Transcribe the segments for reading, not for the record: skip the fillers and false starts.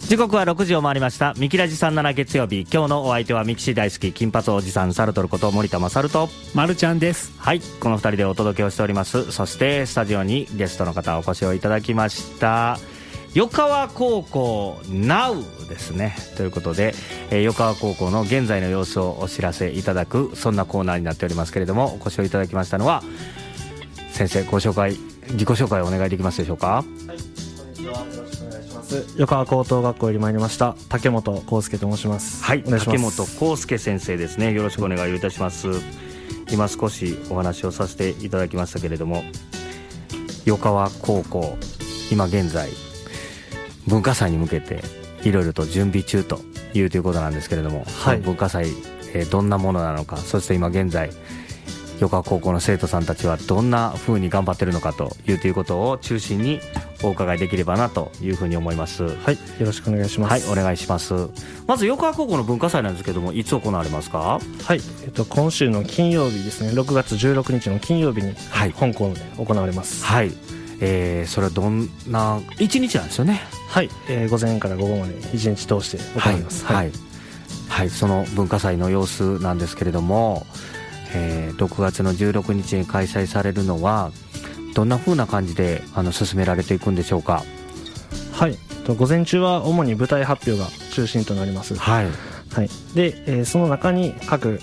時刻は6時を回りました。ミキラジ37月曜日、今日のお相手はミキシ大好き金髪おじさんサルトルこと森田勝とまるちゃんです。 はい、この2人でお届けをしております。そしてスタジオにゲストの方お越しをいただきました。横川高校 NOW ですね。ということで、横川高校の現在の様子をお知らせいただく、そんなコーナーになっておりますけれども、お越しをいただきましたのは先生、自己紹介をお願いできますでしょうか。 はい、こんにちは、よろしくお願いします。横川高等学校より参りました竹本康介と申します。 はい、 お願いします。 竹本康介先生ですね。よろしくお願いいたします。今少しお話をさせていただきましたけれども、横川高校今現在文化祭に向けていろいろと準備中ということなんですけれども、はい、文化祭、どんなものなのか、そして今現在横川高校の生徒さんたちはどんな風に頑張っているのかということを中心にお伺いできればなというふうに思います。 はい、よろしくお願いします。 はい、お願いします。まず横川高校の文化祭なんですけども、いつ行われますか。 はい、今週の金曜日ですね、6月16日の金曜日に本校で行われます。 はい、それはどんな1日なんですよね。 はい、午前から午後まで1日通して行います。 はい、はいはい、その文化祭の様子なんですけれども、6月の16日に開催されるのはどんな風な感じで進められていくんでしょうか。 はい、午前中は主に舞台発表が中心となります。はい、はい、で、その中に各、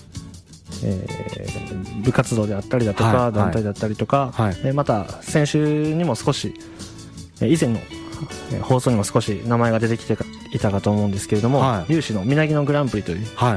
部活動であったりだとか、はい、団体だったりとか、はい、また先週にも少し以前の放送にも少し名前が出てきていたかと思うんですけれども、はい、有志のみなぎのグランプリという、はいはい、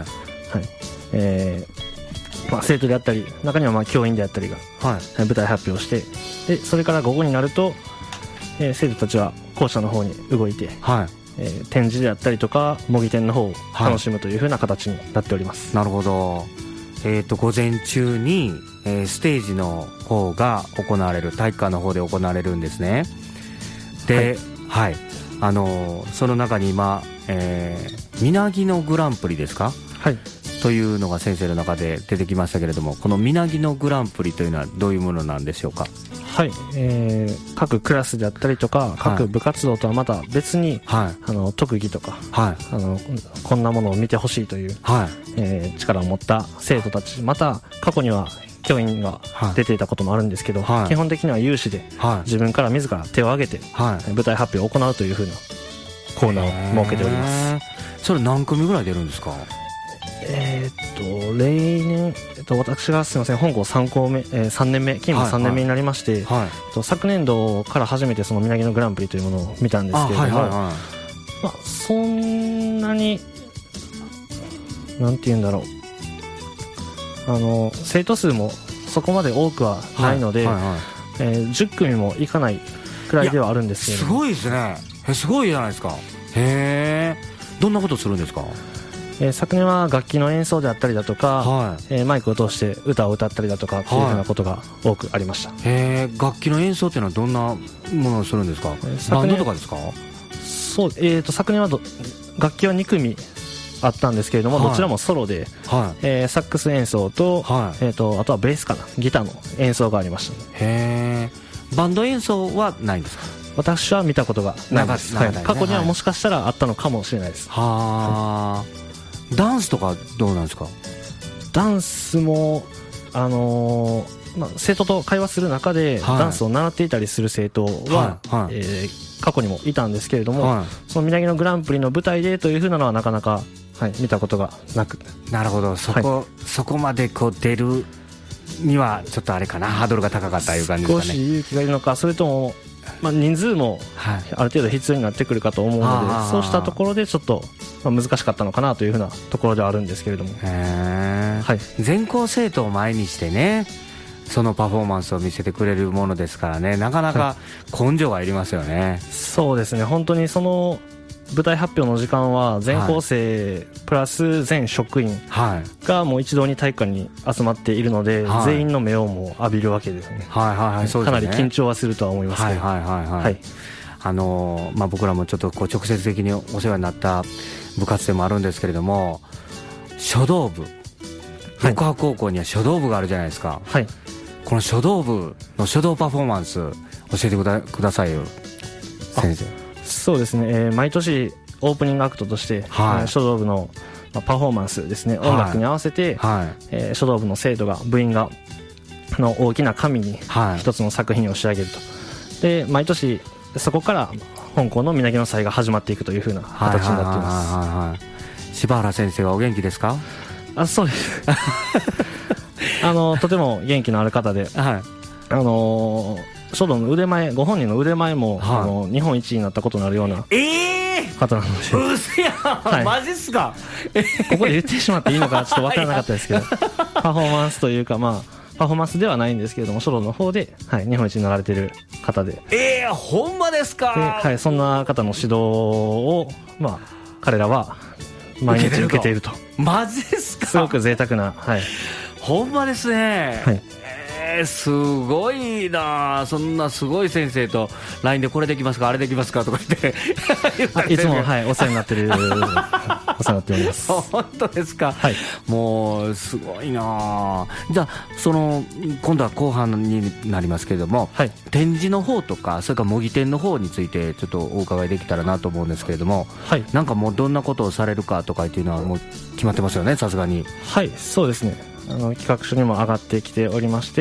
生徒であったり中には教員であったりが、はい、舞台発表して、でそれから午後になると、生徒たちは校舎の方に動いて、はい、展示であったりとか模擬店の方を楽しむという風な形になっております。 なるほど。午前中に、ステージの方が行われる、体育館の方で行われるんですね。で、はい、その中に今、みなぎのグランプリですか、はい、というのが先生の中で出てきましたけれども、このみなぎのグランプリというのはどういうものなんでしょうか。 はい、各クラスであったりとか各部活動とはまた別に、はい、特技とか、はい、こんなものを見てほしいという、はい、力を持った生徒たち、また過去には教員が出ていたこともあるんですけど、はい、基本的には有志で、はい、自分から自ら手を挙げて、はい、舞台発表を行うというふうなコーナーを設けております。 それ何組ぐらい出るんですか。 例年、私がすみません、本校3年目、勤務3年目になりまして、はいはい、昨年度から初めてそのみなぎのグランプリというものを見たんですけれども、はいはいはい、そんなになんていうんだろう、生徒数もそこまで多くはないので、はいはいはい、10組もいかないくらいではあるんですけれども。 すごいですね。すごいじゃないですか。へー、どんなことするんですか。 昨年は楽器の演奏であったりだとか、はい、マイクを通して歌を歌ったりだとかというふうなことが多くありました。 楽器の演奏っていうのはどんなものをするんですか。バンドとかですか。 そう、昨年は楽器は2組あったんですけれども、はい、どちらもソロで、はい、サックス演奏と、はい、あとはベースかな、ギターの演奏がありました、ね。 バンド演奏はないんですか。 私は見たことがないです。はい、過去にはもしかしたらあったのかもしれないです。 はー、ダンスとかどうなんですか。 ダンスも、生徒と会話する中で、はい、ダンスを習っていたりする生徒は、はいはい、過去にもいたんですけれども、はい、そのみなぎのグランプリの舞台でという風なのはなかなか、はい、見たことがなく。 なるほど、そこまでこう出るにはちょっとあれかな、ハードルが高かったという感じですかね。 少し勇気がいるのか、それとも、人数もある程度必要になってくるかと思うので、はい、そうしたところでちょっと難しかったのかなというふうなところではあるんですけれども、はい、 全校生徒を前にしてね、そのパフォーマンスを見せてくれるものですからね、なかなか根性がいりますよね。はい、 そうですね、本当にその舞台発表の時間は全校生プラス全職員がもう一堂に体育館に集まっているので、はい、全員の目をも浴びるわけですね。はいはいはい、そうですね。かなり緊張はするとは思いますけど、はいはいはいはい、 僕らもちょっとこう直接的にお世話になった部活でもあるんですけれども、書道部、横浜高校には書道部があるじゃないですか。はい、この書道部の書道パフォーマンス教えてくださいよ、先生。 そうですね、毎年オープニングアクトとして、書道部のパフォーマンスですね、音楽に合わせて、書道部の生徒が部員が大きな紙に一つの作品を仕上げると、で毎年そこから本校のみなぎの祭が始まっていくという風な形になっています。 柴原先生はお元気ですか？ そうですとても元気のある方で、書道の腕前、ご本人の腕前も、日本一になったことになるような方なので、 うせや、マジっすか？ ここで言ってしまっていいのかちょっと分からなかったですけどパフォーマンスというか、パフォーマンスではないんですけれども、書道の方で、日本一になられている方で、 ほんまですか？ で、そんな方の指導を、彼らは毎日受けていると。 マジですか？ すごく贅沢な、 ほんまですね。すごいな。そんなすごい先生と LINE でこれできますかあれできますかとか言っていつも、お世話になってるお世話になっております。 本当ですか？もうすごいな。じゃあ今度は後半になりますけれども、展示の方とかそれから模擬店の方についてちょっとお伺いできたらなと思うんですけれども、なんかもうどんなことをされるかとかっていうのはもう決まってますよね、さすがに。 そうですね、企画書にも上がってきておりまして、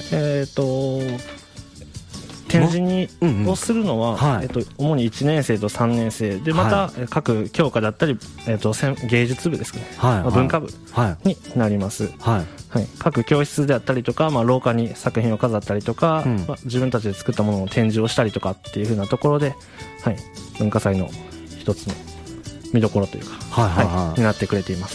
展示をするのは、主に1年生と3年生で、また各教科だったり、芸術部ですね、文化部になります。各教室であったりとか、廊下に作品を飾ったりとか、自分たちで作ったものを展示をしたりとかっていう風なところで、文化祭の一つの見どころというか、になってくれています。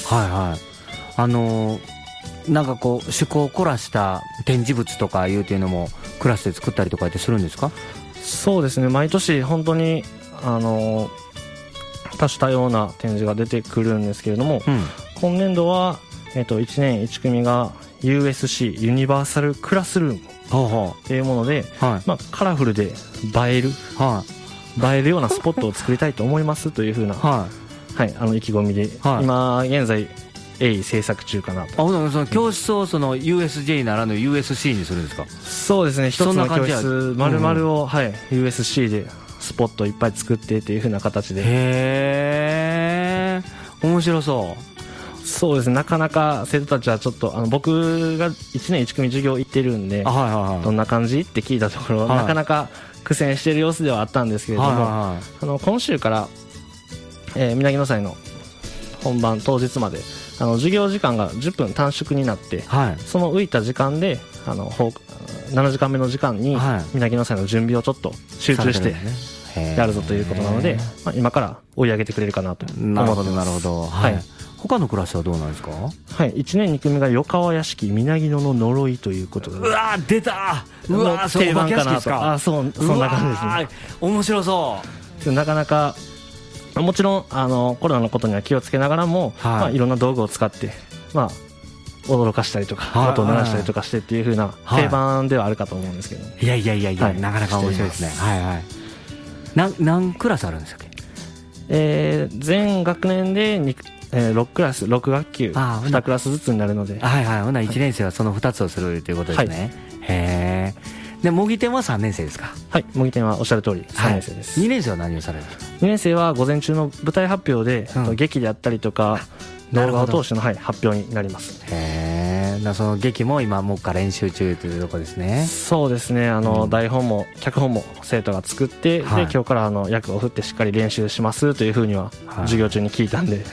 なんかこう趣向を凝らした展示物とかいうていうのもクラスで作ったりとかってするんですか？ そうですね、毎年本当に多種多様な展示が出てくるんですけれども、今年度は、1年1組が USC ユニバーサルクラスルームっていうもので、カラフルで映えるようなスポットを作りたいと思いますというふうな、意気込みで、今現在制作中かなと。 その教室をUSJ ならぬ USC にするんですか？ そうですね、一つの教室丸々を、USC でスポットいっぱい作ってという風な形で。 面白そう。 そうですね、なかなか生徒たちはちょっと僕が1年1組授業行ってるんで、どんな感じって聞いたところ、なかなか苦戦している様子ではあったんですけれども、今週からみなぎの祭の本番当日まで授業時間が10分短縮になって、その浮いた時間で7時間目の時間にみなぎの祭の準備をちょっと集中してやるぞということなので、今から追い上げてくれるかなと思ってます。 なるほど。他のクラスはどうなんですか ？1年2組が与川屋敷みなぎの呪いということで、 うわー出た、 定番かなと。そんな感じですね。 面白そう。 なかなかもちろんコロナのことには気をつけながらも、いろんな道具を使って、驚かしたりとか、音を鳴らしたりとかしてっていう風な定番ではあるかと思うんですけど、 いや、なかなか面白いですね。何クラスあるんですか？ 全学年で6クラス、6学級2クラスずつになるので、 ほな1年生はその2つをするということですね。で模擬店は3年生ですか？ 模擬店はおっしゃる通り3年生です。 2年生は何をされるんですか ？2年生は午前中の舞台発表で、劇であったりとか動画を通しての、発表になります。 その劇も今もうから練習中というところですね。 そうですね、台本も脚本も生徒が作って、で今日から役を振ってしっかり練習しますというふうには授業中に聞いたんで。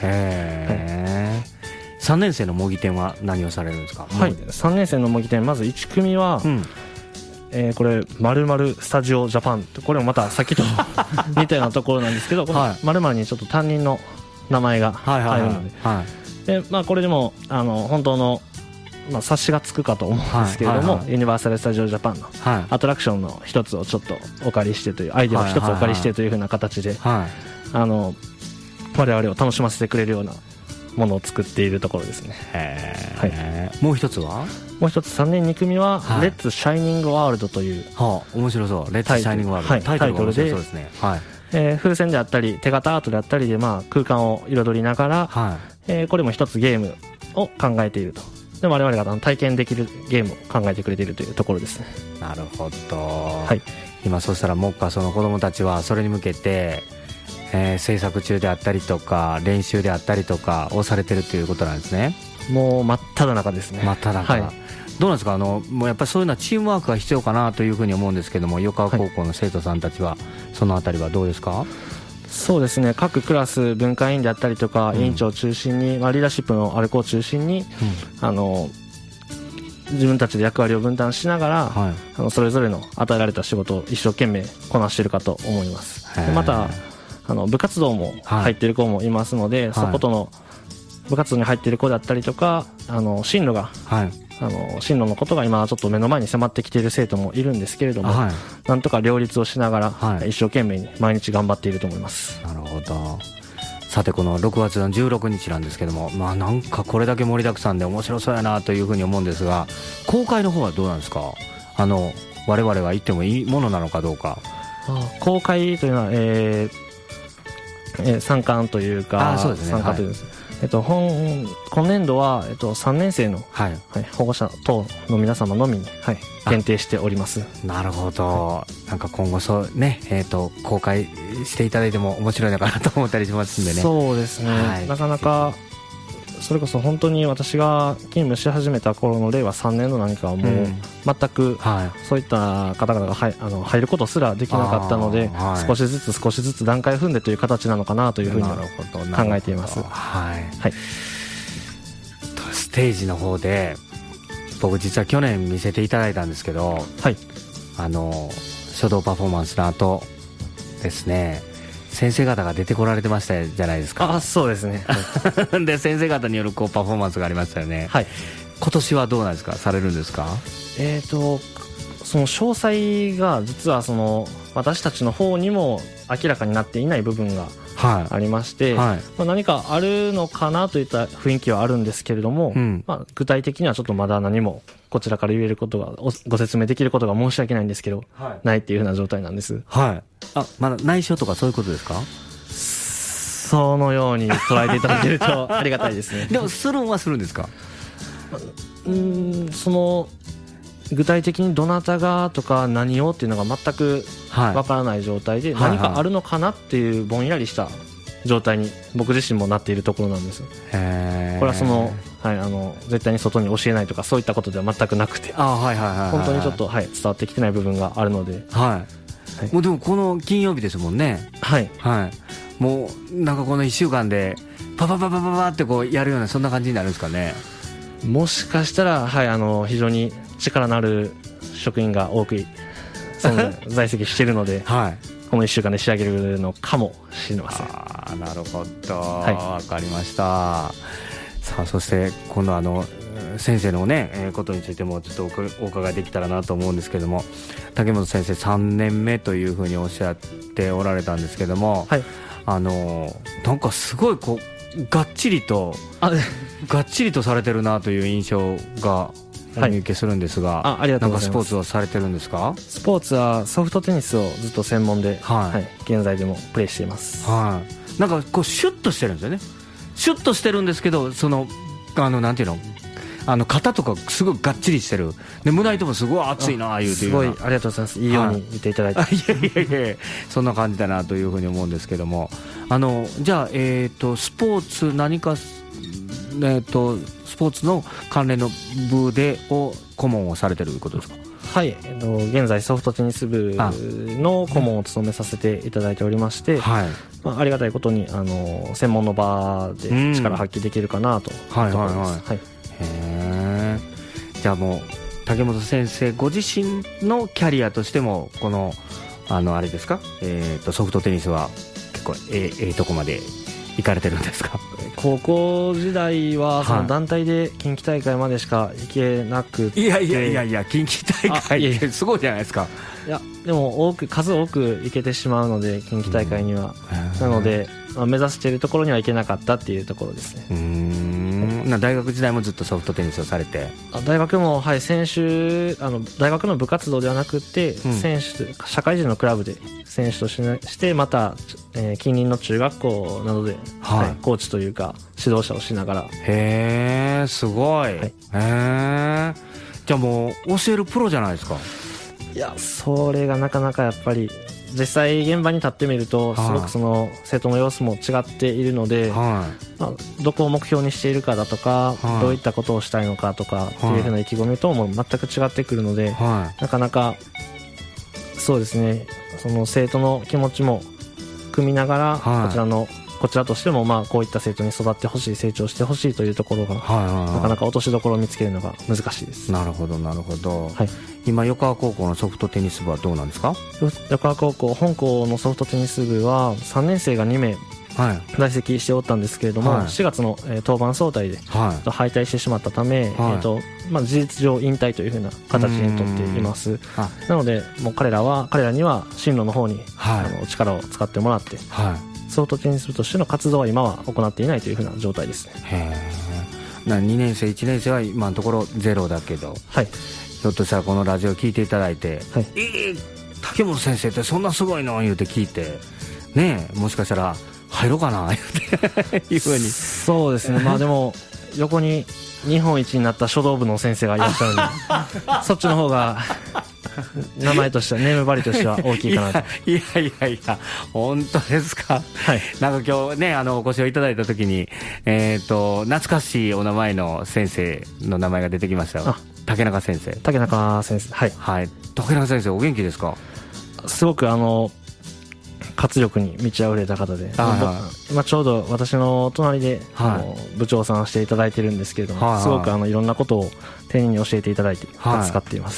3年生の模擬店は何をされるんですか ？3年生の模擬店、まず1組は、これ〇〇スタジオジャパン、これもまたさっきと似たようなところなんですけど、〇〇にちょっと担任の名前が入るので、これでも本当の察しがつくかと思うんですけれども、ユニバーサル・スタジオ・ジャパンのアトラクションの一つをちょっとお借りしてという、アイデアを一つお借りしてというふうな形で、我々を楽しませてくれるようなものを作っているところですね。 もう一つは？ もう一つ3年2組は「レッツ・シャイニング・ワールド」という面白そう。レッツ・シャイニング・ワールド、 タイトルで、風船であったり手形アートであったりで、空間を彩りながら、これも一つゲームを考えていると。で我々が体験できるゲームを考えてくれているというところですね。 なるほど。 今そしたら目下その子どもたちはそれに向けて、制作中であったりとか練習であったりとかをされてるということなんですね。 もう真っ只中ですね。 真っ只中、はい、どうなんですか、もうやっぱりそういうのはチームワークが必要かなというふうに思うんですけども、横川高校の生徒さんたちは、そのあたりはどうですか？ そうですね、各クラス文化委員であったりとか、委員長を中心に、リーダーシップのある子を中心に、自分たちで役割を分担しながら、それぞれの与えられた仕事を一生懸命こなしているかと思います。でまた部活動も入っている子もいますので、そことの部活動に入っている子だったりとか、進路が、進路のことが今ちょっと目の前に迫ってきている生徒もいるんですけれども、なんとか両立をしながら、一生懸命に毎日頑張っていると思います。 なるほど。さてこの6月の16日なんですけども、なんかこれだけ盛りだくさんで面白そうやなというふうに思うんですが、公開の方はどうなんですか？我々は行ってもいいものなのかどうか。 公開というのは、参観というか、 そうですね、 参加というですね、今年度は、3年生の、保護者等の皆様のみに、限定しております。 なるほど、なんか今後そうね、公開していただいても面白いのかなと思ったりしますんでね。 そうですね、なかなかそれこそ本当に私が勤務し始めた頃の令和3年の何かはもう全くそういった方々が入ることすらできなかったので、少しずつ段階踏んでという形なのかなというふうに考えています。 ステージの方で僕実は去年見せていただいたんですけど、書道パフォーマンスの後ですね、先生方が出てこられてましたじゃないですか。 そうですね、 で先生方によるパフォーマンスがありましたよね。今年はどうなんですか、されるんですか？ その詳細が実は私たちの方にも明らかになっていない部分がありまして、何かあるのかなといった雰囲気はあるんですけれども、具体的にはちょっとまだ何もこちらから言えることがご説明できることが申し訳ないんですけど、ないっていうふうな状態なんです。 まだ内緒とかそういうことですか？ そのように捉えていただけるとありがたいですね。 でもするんですか？ 具体的にどなたがとか何をっていうのが全くわからない状態で、何かあるのかなっていうぼんやりした状態に僕自身もなっているところなんです。これは絶対に外に教えないとかそういったことでは全くなくて、本当にちょっと、伝わってきてない部分があるので、 もうでもこの金曜日ですもんね。もうなんかこの1週間でパパパパパパってこうやるようなそんな感じになるんですかね。 もしかしたら、非常に力のある職員が多く在籍しているので、この1週間で仕上げるのかもしれません。 なるほど、わかりました。さあそして今度先生のね、ことについてもちょっとお伺いできたらなと思うんですけども、竹本先生3年目というふうにおっしゃっておられたんですけども、なんかすごいがっちりとされてるなという印象がお見受けするんですが、 ありがとうございます。 なんかスポーツをされてるんですか？ スポーツはソフトテニスをずっと専門で、現在でもプレーしています。 なんかシュッとしてるんですよね。シュッとしてるんですけど、なんていうの、肩とかすごいがっちりしてるで、胸板もすごい熱いなあいうていう、 すごいありがとうございます。いいように見ていただいて、 いやそんな感じだなというふうに思うんですけども、じゃあ、スポーツ何かスポーツの関連の部で顧問をされてるということですか？ 現在ソフトテニス部の顧問を務めさせていただいておりまして、ありがたいことに専門の場で力発揮できるかなと思います。 じゃあもう竹本先生ご自身のキャリアとしてもこのあれですか、ソフトテニスは結構とこまで行かれてるんですか？ 高校時代はその団体で近畿大会までしか行けなくて、 いや近畿大会ってすごいじゃないですか。 いやでも数多く行けてしまうので、近畿大会には、なので、目指しているところには行けなかったっていうところですね。 大学時代もずっとソフトテニスをされて？ 大学も、大学の部活動ではなくて、社会人のクラブで選手としてまた、近隣の中学校などで、コーチというか指導者をしながら。 すごい。じゃあもう教えるプロじゃないですか？ いや、それがなかなかやっぱり実際現場に立ってみるとすごくその生徒の様子も違っているので、どこを目標にしているかだとか、どういったことをしたいのかとかっていうふうな意気込みとも全く違ってくるので、なかなかそうですね、その生徒の気持ちも組みながら、こちらとしてもこういった生徒に育ってほしい、成長してほしいというところが、なかなか落としどころを見つけるのが難しいです。 なるほどなるほど、今横川高校のソフトテニス部はどうなんですか？ 横川高校本校のソフトテニス部は3年生が2名在籍しておったんですけれども、4月の当番総体で敗退してしまったため、事実上引退というふうな形にとっています。なのでもう彼らには進路の方に力を使ってもらって、ソフトテニス部としての活動は今は行っていないというふうな状態ですね。 2年生1年生は今のところゼロだけど、ひょっとしたらこのラジオ聞いていただいて、竹本先生ってそんなすごいの言うて聞いてね、もしかしたら入ろうかなっていうふうに。 そうですね、でも横に日本一になった書道部の先生がいらっしゃるのでそっちの方が名前としてはネームバリとしては大きいかなと。 いや本当ですか？なんか今日ねお越しをいただいた時に懐かしいお名前の先生の名前が出てきましたよ。竹中先生。 竹中先生、 竹中先生お元気ですか？ すごく活力に満ち溢れた方で、今ちょうど私の隣で、部長さんしていただいてるんですけれども、すごくいろんなことを丁寧に教えていただいて助かっています。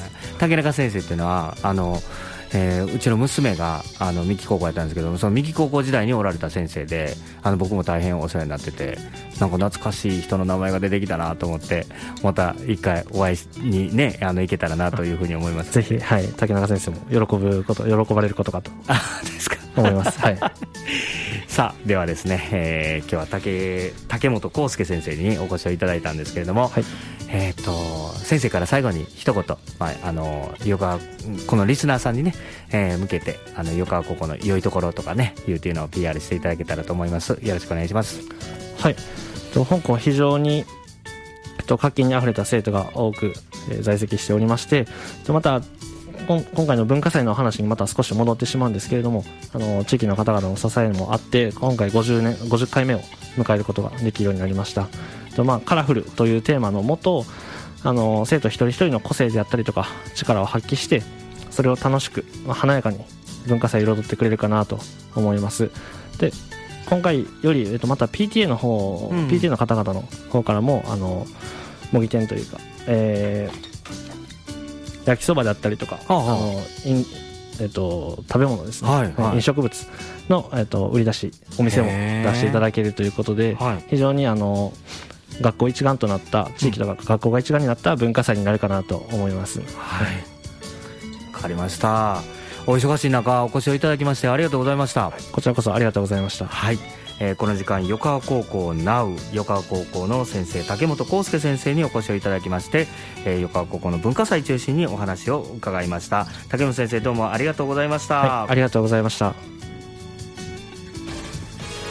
竹中先生っていうのはうちの娘が三木高校やったんですけど、その三木高校時代におられた先生で、僕も大変お世話になってて、なんか懐かしい人の名前が出てきたなと思って、また一回お会いにね行けたらなというふうに思います。 ぜひ、竹中先生も喜ばれることかとですか思います。 さあではですね、今日は竹本康介先生にお越しをいただいたんですけれども、先生から最後に一言、このリスナーさんにね、向けて横川高校の良いところとかねいうのを PR していただけたらと思います。よろしくお願いします。 香港は非常に活気にあふれた生徒が多く、在籍しておりまして、また今回の文化祭の話にまた少し戻ってしまうんですけれども、地域の方々の支えもあって今回50回目を迎えることができるようになりました。カラフルというテーマのもと、生徒一人一人の個性であったりとか力を発揮して、それを楽しく、華やかに文化祭を彩ってくれるかなと思います。で今回より、また PTA の方、PTA の方々の方からも模擬店というか、焼きそばであったりとか、食べ物ですね、飲食物の、売り出し、お店も出していただけるということで、非常に学校一丸となった地域とか学校が一丸になった文化祭になるかなと思います。 わかりました。お忙しい中お越しをいただきましてありがとうございました。 こちらこそありがとうございました。 この時間横川高校 NOW 横川高校の先生竹本康介先生にお越しをいただきまして、横川高校の文化祭中心にお話を伺いました。竹本先生どうもありがとうございました。 ありがとうございました。